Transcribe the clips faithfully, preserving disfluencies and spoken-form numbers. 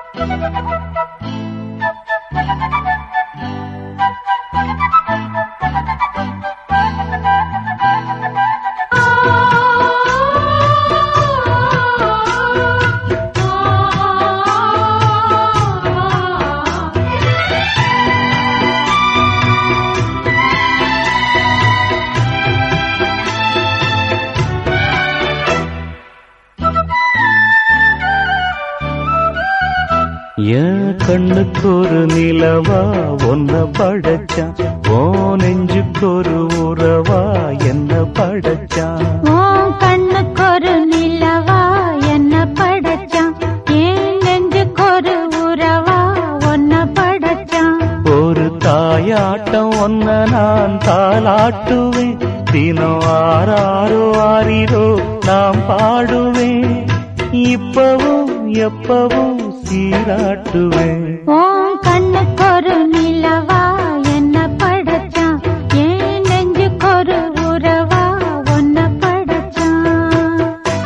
என் கண்ணுக்கு ஒரு நிலவா ஒன்ன படைச்சான், ஓ நெஞ்சுக்கு ஒரு உறவா என்ன படைச்சான். உன் கண்ணுக்கு ஒரு நிலவா என்ன படைச்சான், என் நெஞ்சுக்கு ஒரு உறவா ஒன்ன படைச்சான். ஒரு தாயாட்டம் ஒன்ன நான் தாலாட்டுவேன், தினம் ஆறாரோ ஆறிரோ நாம் பாடுவேன், இப்பவும் எப்பவும் சீராட்டுவேன். உன் கண்ணுக்கு ஒரு நிலவா என்ன படைச்சான், என் நெஞ்சுக்கு ஒரு உறவா ஒன்ன படைச்சான்.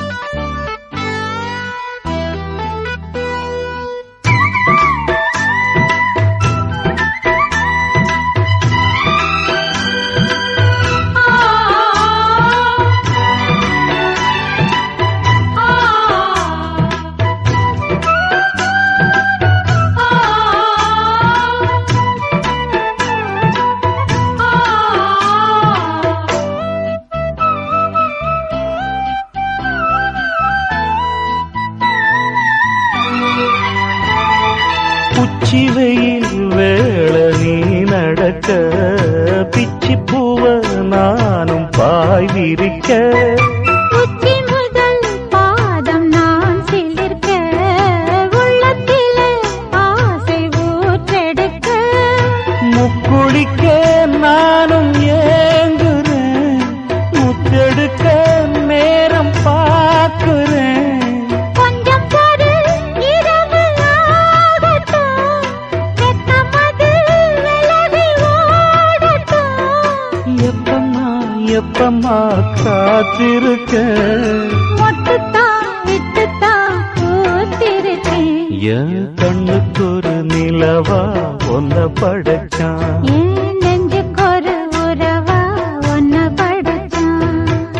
உச்சி வெயில் வேள நீ நடக்க, பிச்சி பூவ நானும் பாய் விரிக்க, உச்சி முதல் பாதம் நான் சிலிர்க்க, உள்ளத்திலே ஆசை ஊற்றெடுக்க, முக்குளிக்க நானும் ஏங்குறேன், முத்தெடுக்க நேரம் பார்க்கிறேன். கொஞ்சம் பொறு இரவு ஆகட்டும், வெட்கமது விலகி ஓடட்டும், எப்பம்மா எப்பம்மா காத்திருக்க, மொட்டுத்தான் விட்டுத்தான் கூத்திருக்கேன். என் கண்ணுக்கு ஒரு நிலவா ஒன்ன படைச்சான், என் நெஞ்சுக்கு ஒரு உறவா ஒன்ன படைச்சான்.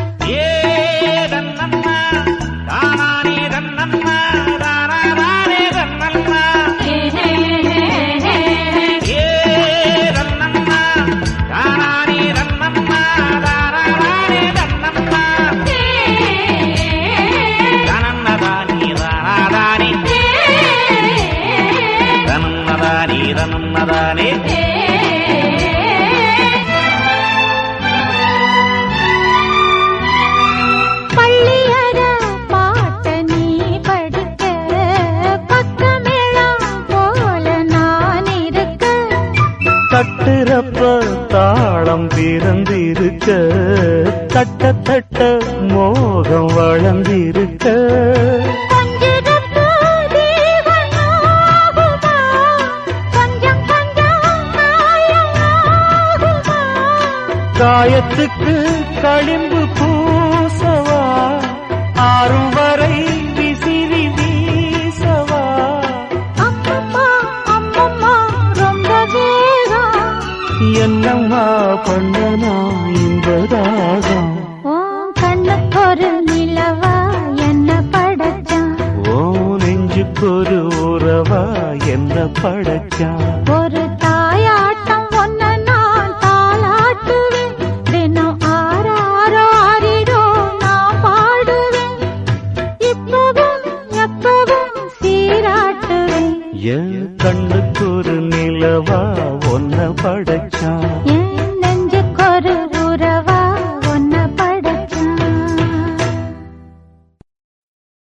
பள்ளியற பாட்ட நீ படிக்க, பக்கமேளம் போல நான் இருக்க, தட்டுறப்ப தாளம் பிறந்திருக்க, தட்ட தட்ட மோகம் வளர்ந்திருக்க, கொஞ்சிருப்பு தீவன் ஆகுமா, கொஞ்சம் கொஞ்சம் காயம் ஆகுமா, காயத்துக்கு களிம்பு பூசவா, ஆறும் வரை விசிறி வீசவா, அம்மம்மா அம்மம்மா ரொம்ப வேகம், என்னம்மா பண்ணனா இன்பதாகம். உன் கண்ணுக்கு ஒரு நிலவா என்ன படைச்சான், ஓ நெஞ்சுக்கு ஒரு உறவா என்ன படைச்சான். ஒரு தாயாட்டம் ஒன்ன நான் தாலாட்டுவேன், தினம் ஆறாரோ ஆறிரோ நான் பாடுவேன், இப்பவும் எப்பவும் சீராட்டுவேன். என் கண்ணுக்கு ஒரு நிலவா ஒன்ன படைச்சான். என்